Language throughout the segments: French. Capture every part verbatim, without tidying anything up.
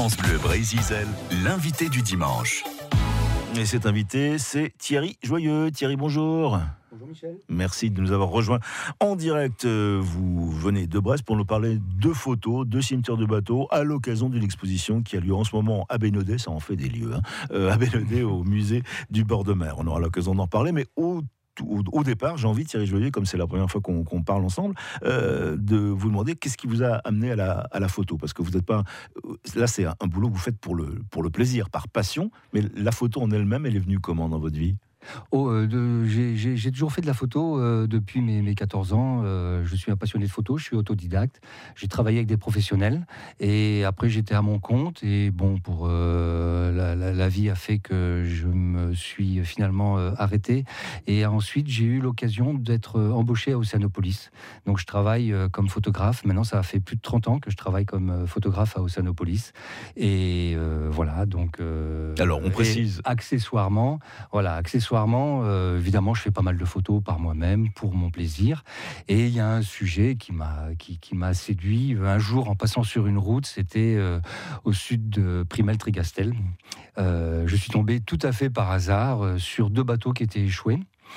France Bleu Brésil, l'invité du dimanche. Et cet invité, c'est Thierry Joyeux. Thierry, bonjour. Bonjour Michel. Merci de nous avoir rejoints en direct. Vous venez de Brest pour nous parler de photos, de cimetières de bateaux, à l'occasion d'une exposition qui a lieu en ce moment à Bénodet, ça en fait des lieux, hein, euh, à Bénodet, au musée du bord de mer. On aura l'occasion d'en reparler, mais au Au, au départ, j'ai envie, Thierry Joyeux, comme c'est la première fois qu'on, qu'on parle ensemble, euh, de vous demander qu'est-ce qui vous a amené à la, à la photo. Parce que vous n'êtes pas... Là, c'est un, un boulot que vous faites pour le, pour le plaisir, par passion, mais la photo en elle-même, elle est venue comment dans votre vie ? Oh, euh, de, j'ai, j'ai, j'ai toujours fait de la photo euh, depuis mes, mes quatorze ans. Euh, je suis un passionné de photo, je suis autodidacte. J'ai travaillé avec des professionnels et après j'étais à mon compte. Et bon, pour euh, la, la, la vie a fait que je me suis finalement euh, arrêté. Et ensuite, j'ai eu l'occasion d'être embauché à Océanopolis. Donc je travaille euh, comme photographe. Maintenant, ça fait plus de trente ans que je travaille comme photographe à Océanopolis. Et euh, voilà, donc... Euh, Alors, on précise... Accessoirement, voilà, accessoirement, Euh, évidemment, je fais pas mal de photos par moi-même pour mon plaisir. Et il y a un sujet qui m'a qui, qui m'a séduit. Un jour, en passant sur une route, c'était euh, au sud de Primel-Trigastel. Euh, je suis tombé tout à fait par hasard euh, sur deux bateaux qui étaient échoués.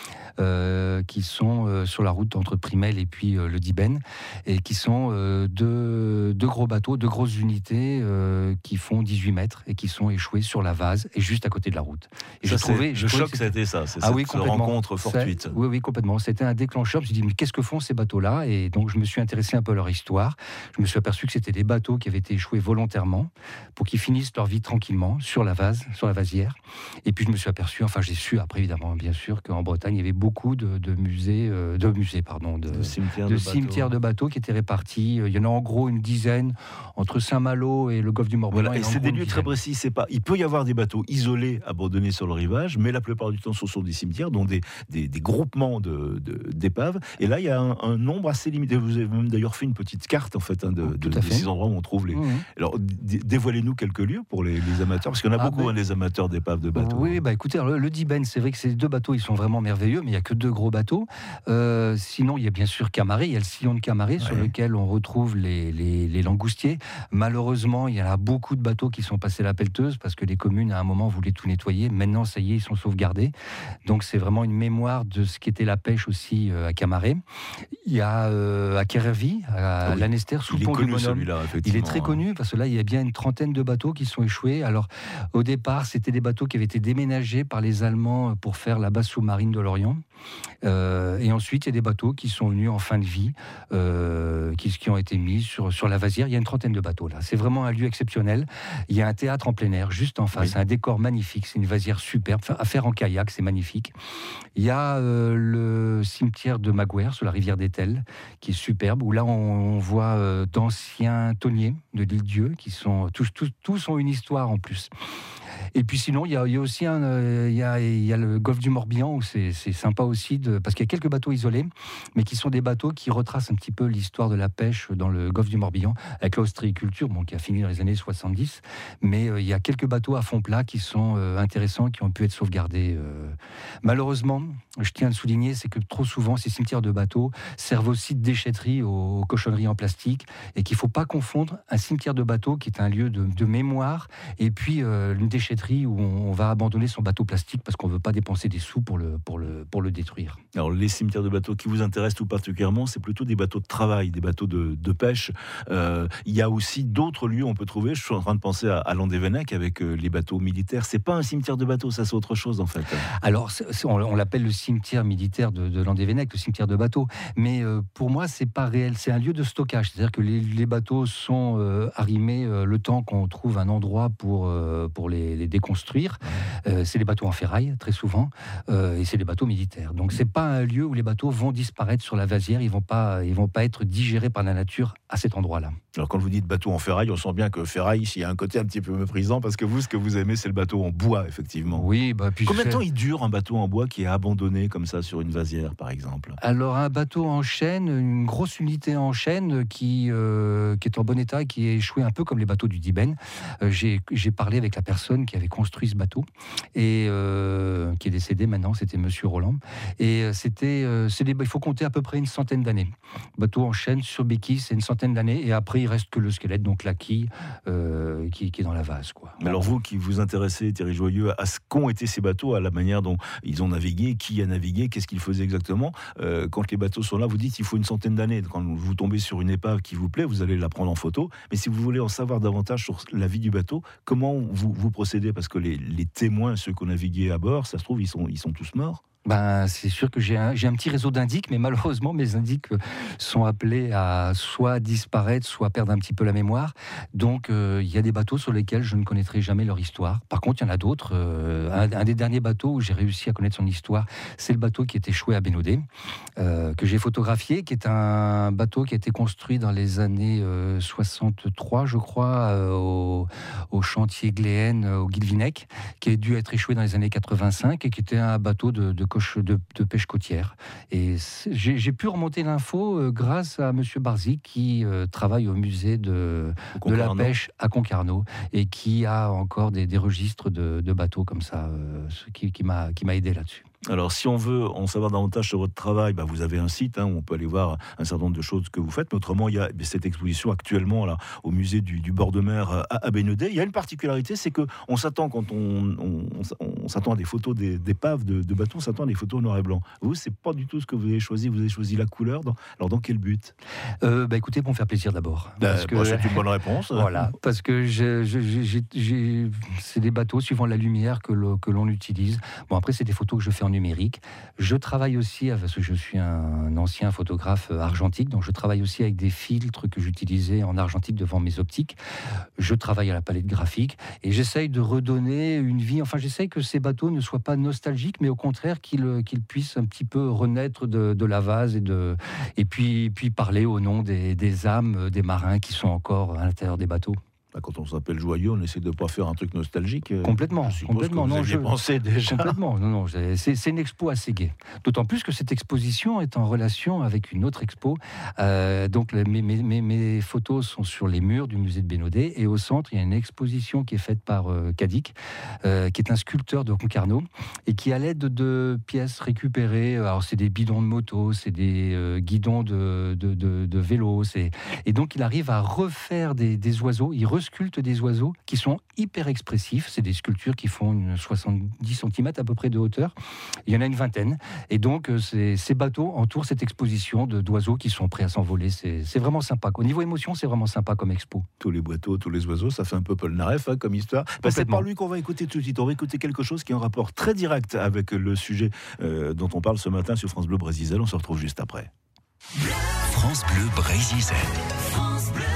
Euh, qui sont euh, sur la route entre Primel et puis euh, le Dibène, et qui sont euh, deux, deux gros bateaux, deux grosses unités euh, qui font dix-huit mètres et qui sont échoués sur la vase et juste à côté de la route. Et ça, je trouvais, le je choc, trouvais ça a été ça, c'est ah cette oui, rencontre fortuite. Oui, oui, complètement. C'était un déclencheur. Je me suis dit, mais qu'est-ce que font ces bateaux-là ? Et donc, je me suis intéressé un peu à leur histoire. Je me suis aperçu que c'était des bateaux qui avaient été échoués volontairement pour qu'ils finissent leur vie tranquillement sur la vase, sur la vasière. Et puis, je me suis aperçu, enfin, j'ai su après, évidemment, bien sûr, qu'en Bretagne, il y avait beaucoup de, de musées, euh, de musées, pardon, de, de cimetières de, de, cimetières bateaux. de bateaux qui étaient répartis. Il y en a en gros une dizaine entre Saint-Malo et le golfe du Morbihan. Voilà, et c'est des lieux très précis. C'est pas, il peut y avoir des bateaux isolés, abandonnés sur le rivage, mais la plupart du temps, ce sont des cimetières, dont des, des, des groupements de, de, d'épaves. Et là, il y a un, un nombre assez limité. Vous avez même d'ailleurs fait une petite carte en fait, hein, de, de, de ces endroits où on trouve les. Mmh. Alors, d- dévoilez-nous quelques lieux pour les, les amateurs, parce qu'il y en a ah beaucoup, ben, hein, des amateurs d'épaves de bateaux. Oui, bah écoutez, le, le Dibène, c'est vrai que ces deux bateaux, ils sont vraiment merveilleux, mais il n'y a que deux gros bateaux. Euh, sinon, il y a bien sûr Camaré, il y a le sillon de Camaré, ouais, sur lequel on retrouve les, les, les langoustiers. Malheureusement, il y a beaucoup de bateaux qui sont passés la pelleteuse parce que les communes, à un moment, voulaient tout nettoyer. Maintenant, ça y est, ils sont sauvegardés. Donc, c'est vraiment une mémoire de ce qu'était la pêche aussi euh, à Camaré. Il y a euh, à Kerervy, à ah oui. Lanester, sous le pont du Bonhomme. Il est très connu parce que là, il y a bien une trentaine de bateaux qui sont échoués. Alors, au départ, c'était des bateaux qui avaient été déménagés par les Allemands pour faire la base sous-marine de l'Orient. Euh, et ensuite, il y a des bateaux qui sont venus en fin de vie, euh, qui, qui ont été mis sur, sur la vasière. Il y a une trentaine de bateaux là. C'est vraiment un lieu exceptionnel. Il y a un théâtre en plein air juste en face, oui. Un décor magnifique. C'est une vasière superbe. À faire en kayak, c'est magnifique. Il y a euh, le cimetière de Maguire sur la rivière d'Etel, qui est superbe, où là on, on voit euh, d'anciens tonniers de l'île Dieu, qui sont tous, tous, tous ont une histoire en plus. Et puis sinon, il y a, il y a aussi un, euh, il, y a, il y a le golfe du Morbihan où c'est, c'est sympa aussi, de, parce qu'il y a quelques bateaux isolés, mais qui sont des bateaux qui retracent un petit peu l'histoire de la pêche dans le golfe du Morbihan, avec l'ostréiculture, bon, qui a fini dans les années soixante-dix. Mais euh, il y a quelques bateaux à fond plat qui sont euh, intéressants, qui ont pu être sauvegardés. Euh. Malheureusement, je tiens à le souligner, c'est que trop souvent, ces cimetières de bateaux servent aussi de déchetterie aux, aux cochonneries en plastique, et qu'il ne faut pas confondre un cimetière de bateau, qui est un lieu de, de mémoire, et puis euh, une déchetterie où on va abandonner son bateau plastique parce qu'on ne veut pas dépenser des sous pour le, pour, le, pour le détruire. Alors les cimetières de bateaux qui vous intéressent tout particulièrement, c'est plutôt des bateaux de travail, des bateaux de, de pêche. Euh, il y a aussi d'autres lieux où on peut trouver, je suis en train de penser à, à Landévennec avec euh, les bateaux militaires. C'est pas un cimetière de bateaux, ça c'est autre chose en fait. Alors c'est, c'est, on, on l'appelle le cimetière militaire de, de Landévennec, le cimetière de bateaux. Mais euh, pour moi c'est pas réel, c'est un lieu de stockage. C'est-à-dire que les, les bateaux sont euh, arrimés euh, le temps qu'on trouve un endroit pour, euh, pour les, les déconstruire. Euh, c'est des bateaux en ferraille, très souvent, euh, et c'est des bateaux militaires. Donc, c'est pas un lieu où les bateaux vont disparaître sur la vasière, ils vont pas, ils vont pas être digérés par la nature à cet endroit-là. Alors, quand vous dites bateau en ferraille, on sent bien que ferraille, il y a un côté un petit peu méprisant, parce que vous, ce que vous aimez, c'est le bateau en bois, effectivement. Oui, bah, puis combien de temps il dure un bateau en bois qui est abandonné comme ça sur une vasière, par exemple ? Alors, un bateau en chêne, une grosse unité en chêne qui, euh, qui est en bon état, qui est échoué un peu comme les bateaux du Dibène. Euh, j'ai, j'ai parlé avec la personne qui avait avait construit ce bateau, et euh, qui est décédé maintenant, c'était Monsieur Roland. Et euh, c'était, euh, c'est des, il faut compter à peu près une centaine d'années. Bateau en chaîne, sur béquille, c'est une centaine d'années, et après il reste que le squelette, donc la quille, euh, qui, qui est dans la vase, quoi. Mais alors vous qui vous intéressez, Thierry Joyeux, à ce qu'ont été ces bateaux, à la manière dont ils ont navigué, qui a navigué, qu'est-ce qu'ils faisaient exactement, euh, quand les bateaux sont là, vous dites qu'il faut une centaine d'années. Quand vous tombez sur une épave qui vous plaît, vous allez la prendre en photo. Mais si vous voulez en savoir davantage sur la vie du bateau, comment vous, vous procédez? Parce que les, les témoins, ceux qui ont navigué à bord, ça se trouve, ils sont, ils sont tous morts. Ben, c'est sûr que j'ai un, j'ai un petit réseau d'indiques, mais malheureusement, mes indiques sont appelés à soit disparaître, soit perdre un petit peu la mémoire. Donc, euh, il y a des bateaux sur lesquels je ne connaîtrai jamais leur histoire. Par contre, il y en a d'autres. Euh, un, un des derniers bateaux où j'ai réussi à connaître son histoire, c'est le bateau qui est échoué à Bénodet, euh, que j'ai photographié, qui est un bateau qui a été construit dans les années euh, soixante-trois, je crois, euh, au, au chantier Gléenne, au Guilvinec, qui a dû être échoué dans les années quatre-vingt-cinq et qui était un bateau de, de De, de pêche côtière. Et j'ai, j'ai pu remonter l'info euh, grâce à Monsieur Barzi qui euh, travaille au musée de, de la pêche à Concarneau et qui a encore des, des registres de, de bateaux comme ça, euh, qui, qui, m'a, qui m'a aidé là-dessus. Alors, si on veut en savoir davantage sur votre travail, bah, vous avez un site hein, où on peut aller voir un certain nombre de choses que vous faites. Mais autrement, il y a cette exposition actuellement là, au musée du, du bord de mer à, à Bénodet. Il y a une particularité, c'est qu'on s'attend, quand on, on, on, on s'attend à des photos des, d'épaves de, de bateaux, on s'attend à des photos noir et blanc. Vous, c'est pas du tout ce que vous avez choisi. Vous avez choisi la couleur. Dans, alors, dans quel but euh, bah, Écoutez, pour me faire plaisir d'abord. Parce bah, que... C'est une bonne réponse. Voilà, parce que je, je, j'ai, j'ai, c'est des bateaux suivant la lumière que, le, que l'on utilise. Bon, après, c'est des photos que je fais en numérique. Je travaille aussi, parce que je suis un ancien photographe argentique, donc je travaille aussi avec des filtres que j'utilisais en argentique devant mes optiques. Je travaille à la palette graphique et j'essaye de redonner une vie, enfin j'essaye que ces bateaux ne soient pas nostalgiques, mais au contraire qu'ils, qu'ils puissent un petit peu renaître de, de la vase et, de, et puis, puis parler au nom des, des âmes des marins qui sont encore à l'intérieur des bateaux. Quand on s'appelle Joyeux, on essaie de ne pas faire un truc nostalgique. Complètement, complètement. Que vous non, je pensé déjà. Complètement. Non, non, c'est, c'est une expo assez gaie. D'autant plus que cette exposition est en relation avec une autre expo. Euh, donc mes, mes, mes, mes photos sont sur les murs du musée de Bénodet et au centre il y a une exposition qui est faite par euh, Cadic, euh, qui est un sculpteur de Concarneau et qui à l'aide de pièces récupérées, alors c'est des bidons de moto, c'est des euh, guidons de, de, de, de vélo, c'est... et donc il arrive à refaire des, des oiseaux. Il sculpte des oiseaux qui sont hyper expressifs. C'est des sculptures qui font une soixante-dix centimètres à peu près de hauteur. Il y en a une vingtaine. Et donc, ces, ces bateaux entourent cette exposition de, d'oiseaux qui sont prêts à s'envoler. C'est, c'est vraiment sympa. Au niveau émotion, c'est vraiment sympa comme expo. Tous les bateaux, tous les oiseaux, ça fait un peu Polnareff hein, comme histoire. Bah, c'est par lui qu'on va écouter tout de suite. On va écouter quelque chose qui est en rapport très direct avec le sujet euh, dont on parle ce matin sur France Bleu Brésil. On se retrouve juste après. France Bleu Brésil. France Bleu.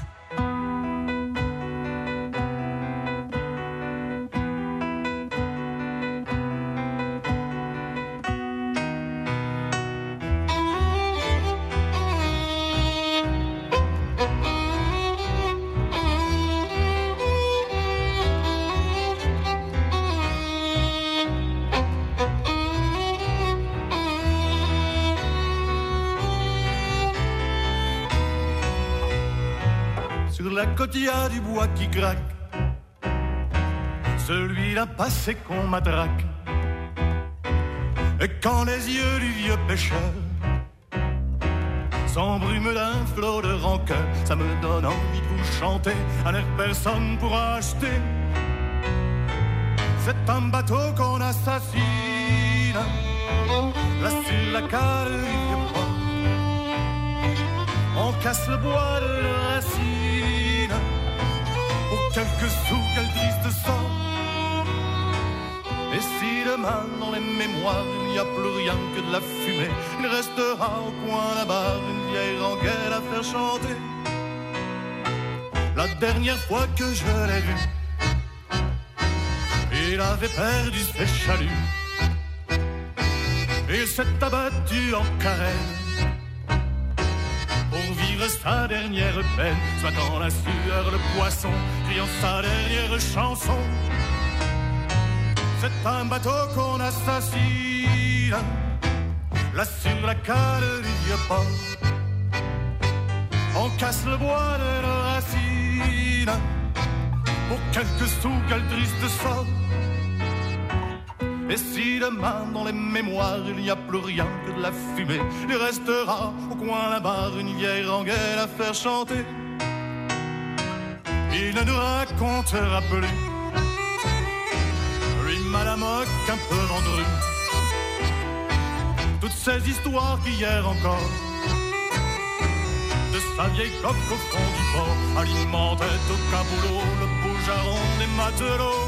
Sur la cotillade du bois qui craque, celui d'un passé qu'on matraque. Et quand les yeux du vieux pêcheur s'embrument d'un flot de rancœur, ça me donne envie de vous chanter un air que personne pourra acheter. C'est un bateau qu'on assassine, là sur la cale du vieux port. On casse le bois de la racine pour quelques sous, quel triste sort. Et si demain dans les mémoires il n'y a plus rien que de la fumée, il restera au coin là-bas une vieille rengaine à faire chanter. La dernière fois que je l'ai vu, il avait perdu ses chaluts. Il s'est abattu en carène pour vivre sa dernière peine, soit dans la sueur le poisson, criant sa dernière chanson. C'est un bateau qu'on assassine, là sur la cale du vieux port. On casse le bois de nos racines pour quelques sous, quel triste sort. Et si demain dans les mémoires il n'y a plus rien que de la fumée, il restera au coin d'un bar une vieille rengaine à faire chanter. Il ne nous racontera plus, lui Madame Hoc un peu vendru, toutes ces histoires qu'hier encore, de sa vieille coque au fond du port, alimentait au caboulot le bougearon des matelots.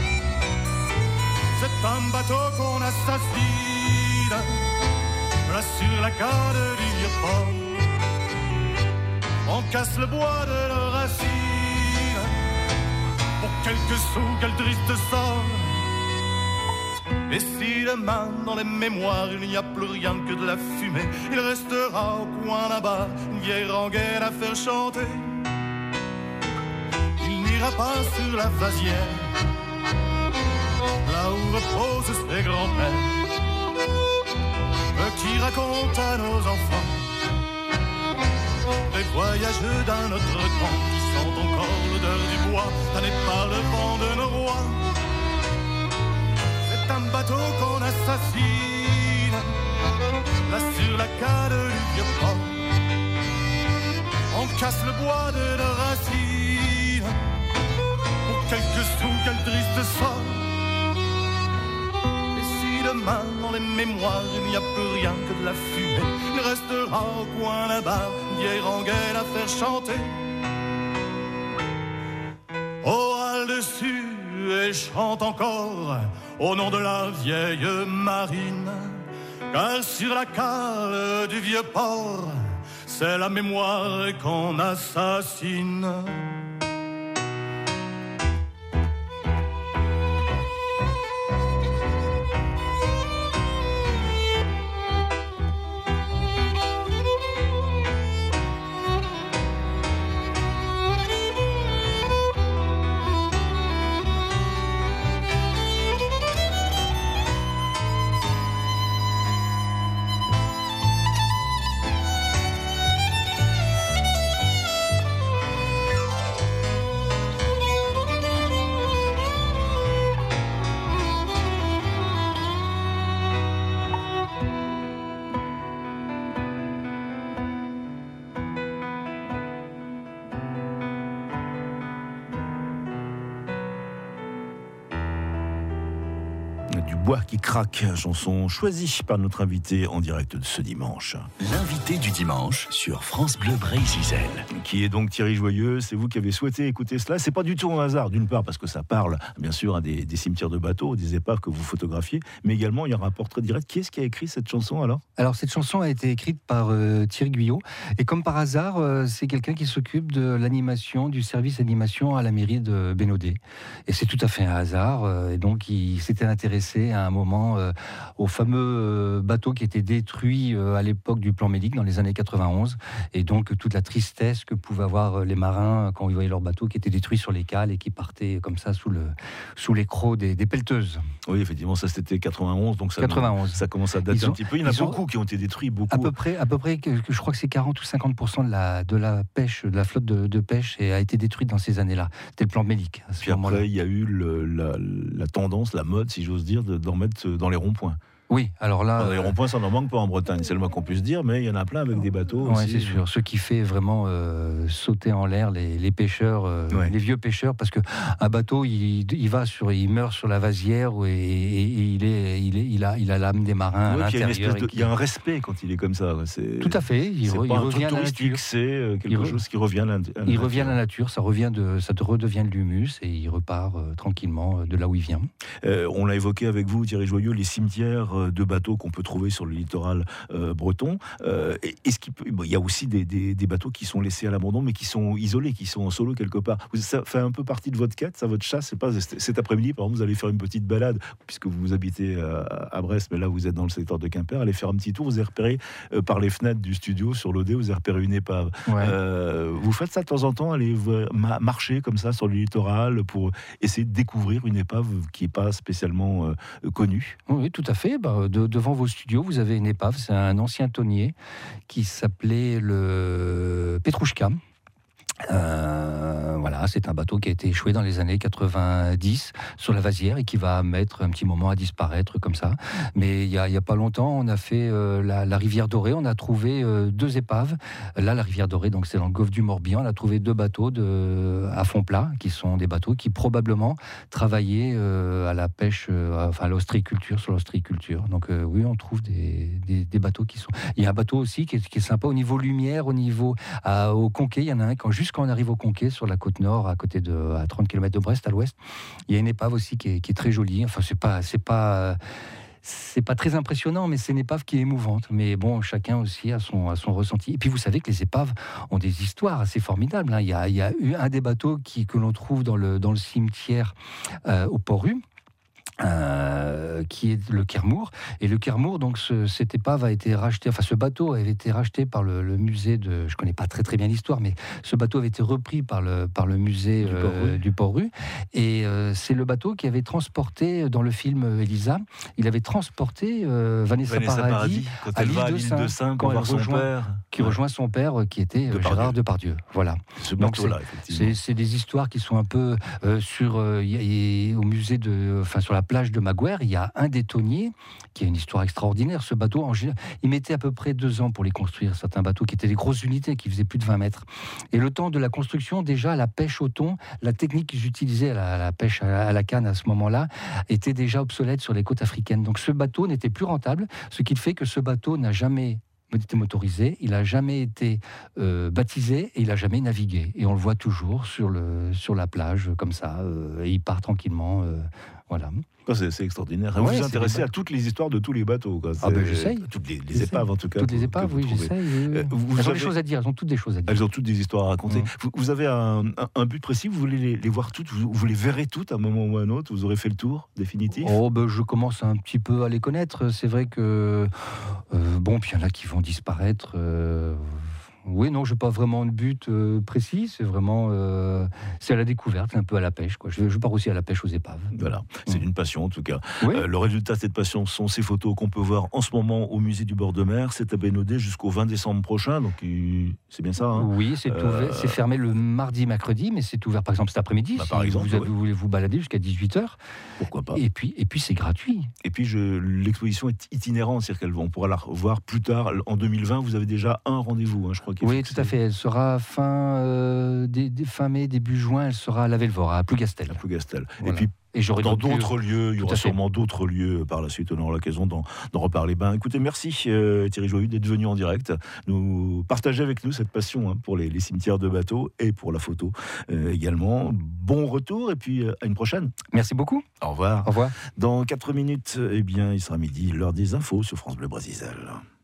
C'est un bateau qu'on assassine, là sur la cale du vieux port. On casse le bois de leurs racines, pour quelques sous, quel triste sort. Et si demain dans les mémoires il n'y a plus rien que de la fumée, il restera au coin d'un bar une vieille rengaine à faire chanter. Il n'ira pas sur la vasière, là où reposent ses grands-pères, qui racontent à nos enfants les voyages d'un autre temps, qui sentent encore l'odeur du bois tanné par le vent de nos rois. C'est un bateau qu'on assassine, là sur la cale du vieux port. On casse le bois de nos racines, pour quelques sous, quel triste sort. Demain, dans les mémoires, il n'y a plus rien que de la fumée. Il restera au coin d'un bar une vieille rengaine à faire chanter. Oh, râle dessus et chante encore au nom de la vieille marine. Car sur la cale du vieux port, c'est la mémoire qu'on assassine. Du bois qui craque, chanson choisie par notre invité en direct de ce dimanche. L'invité du dimanche sur France Bleu Brésil. Qui est donc Thierry Joyeux, c'est vous qui avez souhaité écouter cela. C'est pas du tout un hasard, d'une part parce que ça parle bien sûr à des, des cimetières de bateaux, des épaves que vous photographiez, mais également il y a un rapport très direct. Qui est-ce qui a écrit cette chanson alors ? Alors cette chanson a été écrite par euh, Thierry Guyot, et comme par hasard, euh, c'est quelqu'un qui s'occupe de l'animation, du service animation à la mairie de Bénodet. Et c'est tout à fait un hasard, euh, et donc il s'était intéressé à un moment euh, au fameux euh, bateau qui était détruit euh, à l'époque du plan Médic dans les années quatre-vingt-onze, et donc toute la tristesse que pouvaient avoir les marins quand ils voyaient leur bateau qui était détruit sur les cales et qui partait comme ça sous, le, sous les crocs des, des pelleteuses. Oui, effectivement, ça c'était quatre-vingt-onze, donc ça, quatre-vingt-onze. ça commence à dater Ils ont, un petit peu. Il y en a beaucoup ont, qui ont été détruits, beaucoup. À peu près, à peu près que, que je crois que c'est quarante ou cinquante pour cent de la, de la pêche, de la flotte de, de pêche et a été détruite dans ces années-là. C'était le plan Médic. Puis après, il y a eu le, la, la tendance, la mode, si j'ose dire, d'en mettre dans les ronds-points. Oui, alors là... Alors, les ronds-points, ça n'en manque pas en Bretagne, c'est le moins qu'on puisse dire, mais il y en a plein avec des bateaux ouais, aussi. c'est sûr. Ce qui fait vraiment euh, sauter en l'air les, les pêcheurs, euh, ouais. les vieux pêcheurs, parce qu'un bateau, il, il, va sur, il meurt sur la vasière et, et, et il, est, il, est, il, a, il a l'âme des marins ouais, à l'intérieur. Il y, y a un respect quand il est comme ça. C'est, tout à fait. Il, c'est re, pas il un revient truc à la touristique, nature. C'est quelque il chose qui revient à la, à la il nature. Il revient à la nature, ça, revient de, ça redevient de l'humus et il repart euh, tranquillement de là où il vient. Euh, on l'a évoqué avec vous, Thierry Joyeux, les cimetières de bateaux qu'on peut trouver sur le littoral euh, breton. Euh, est-ce qu'il peut, bon, il y a aussi des, des, des bateaux qui sont laissés à l'abandon, mais qui sont isolés, qui sont en solo quelque part. Ça fait un peu partie de votre quête, ça, votre chasse. C'est pas cet après-midi, par exemple, vous allez faire une petite balade, puisque vous habitez à, à Brest, mais là vous êtes dans le secteur de Quimper, allez faire un petit tour, vous avez repéré euh, par les fenêtres du studio sur l'O D, vous avez repéré une épave. Ouais. Euh, vous faites ça de temps en temps, allez ma- marcher comme ça sur le littoral pour essayer de découvrir une épave qui n'est pas spécialement euh, connue. Oui, tout à fait. Bah, de, devant vos studios, vous avez une épave, c'est un ancien tonnier qui s'appelait le Petrouchka. Euh, Voilà, c'est un bateau qui a été échoué dans les années quatre-vingt-dix sur la Vasière et qui va mettre un petit moment à disparaître comme ça. Mais il y a, il y a pas longtemps, on a fait euh, la, la rivière Dorée, on a trouvé euh, deux épaves. Là, la rivière Dorée, donc c'est dans le golfe du Morbihan, on a trouvé deux bateaux de, à fond plat, qui sont des bateaux qui probablement travaillaient euh, à la pêche, euh, enfin à l'ostréiculture, sur l'ostréiculture. Donc euh, oui, on trouve des, des, des bateaux qui sont... Il y a un bateau aussi qui est, qui est sympa au niveau lumière, au niveau... À, au Conquet, il y en a un, quand, juste quand on arrive au Conquet, sur la côte nord, à côté de... à trente kilomètres de Brest, à l'ouest, il y a une épave aussi qui est, qui est très jolie. Enfin, c'est pas... C'est pas C'est pas très impressionnant, mais c'est une épave qui est émouvante. Mais bon, chacun aussi a son, a son ressenti. Et puis vous savez que les épaves ont des histoires assez formidables. Hein. Il y a, il y a eu un des bateaux qui, que l'on trouve dans le, dans le cimetière euh, au Port-Rue, Euh, qui est le Kermour. Et le Kermour, donc ce, cette épave a été racheté, enfin ce bateau avait été racheté par le, le musée de, je connais pas très très bien l'histoire, mais ce bateau avait été repris par le, par le musée du, euh, du Port-Rue. Et euh, c'est le bateau qui avait transporté, dans le film Elisa, il avait transporté euh, Vanessa, Vanessa Paradis, Paradis quand à elle l'île va à de l'île Saint, de Saint quand pour elle voir son rejoint, père. qui rejoint son père, qui était Depardieu. Gérard Depardieu. Voilà. Ce Donc bateau-là, c'est, effectivement. c'est, c'est des histoires qui sont un peu euh, sur, euh, y a, y a, au musée de, enfin sur la plage de Maguire, il y a un des tonniers qui a une histoire extraordinaire. Ce bateau, en général, il mettait à peu près deux ans pour les construire, certains bateaux qui étaient des grosses unités, qui faisaient plus de vingt mètres. Et le temps de la construction, déjà, la pêche au thon, la technique qu'ils utilisaient, la, la pêche à, à la canne à ce moment-là, était déjà obsolète sur les côtes africaines. Donc ce bateau n'était plus rentable, ce qui fait que ce bateau n'a jamais été motorisé, il n'a jamais été euh, baptisé et il n'a jamais navigué. Et on le voit toujours sur, le, sur la plage, comme ça, euh, et il part tranquillement. Euh, voilà. C'est, c'est extraordinaire. Ouais, vous vous c'est intéressez des... à toutes les histoires de tous les bateaux. Quoi. Ah ben j'essaye. Toutes les, les épaves, en tout cas. Toutes les que, épaves, que oui, trouvez. j'essaye. Oui. Euh, vous elles avez... ont des choses à dire, elles ont toutes des choses à dire. Elles ont toutes des histoires à raconter. Mmh. Vous, vous avez un, un, un but précis, vous voulez les, les voir toutes, vous, vous les verrez toutes à un moment ou à un autre, vous aurez fait le tour définitif? Oh, ben, je commence un petit peu à les connaître. C'est vrai que, euh, bon, puis il y en a qui vont disparaître. Euh, Oui, non, je n'ai pas vraiment de but euh, précis. C'est vraiment euh, c'est à la découverte, un peu à la pêche. Quoi. Je, je pars aussi à la pêche aux épaves. Voilà, c'est mmh. une passion en tout cas. Oui. Euh, le résultat de cette passion sont ces photos qu'on peut voir en ce moment au musée du bord de mer. C'est à Bénodet jusqu'au vingt décembre prochain. Donc il... c'est bien ça. Hein oui, c'est, euh... ouvert, c'est fermé le mardi, mercredi, mais c'est ouvert par exemple cet après-midi. Bah, si par exemple, vous, avez, oui. vous voulez vous balader jusqu'à dix-huit heures. Pourquoi pas. Et puis, et puis c'est gratuit. Et puis je, l'exposition est itinérante, c'est-à-dire qu'on pourra la revoir plus tard. En deux mille vingt, vous avez déjà un rendez-vous, hein, je crois. Oui, tout à fait. Elle sera fin, euh, dé, dé, fin mai, début juin, elle sera à la Velvore, à Plougastel. À Plougastel. Voilà. Et puis, et j'aurai dans d'autres lieux, il y aura sûrement d'autres lieux par la suite, on aura l'occasion d'en, d'en reparler. Ben, écoutez, merci euh, Thierry Joyeux d'être venu en direct, nous partager avec nous cette passion hein, pour les, les cimetières de bateaux et pour la photo euh, également. Bon retour et puis euh, à une prochaine. Merci beaucoup. Au revoir. Au revoir. Dans quatre minutes, eh bien, il sera midi, l'heure des infos sur France Bleu Brésil.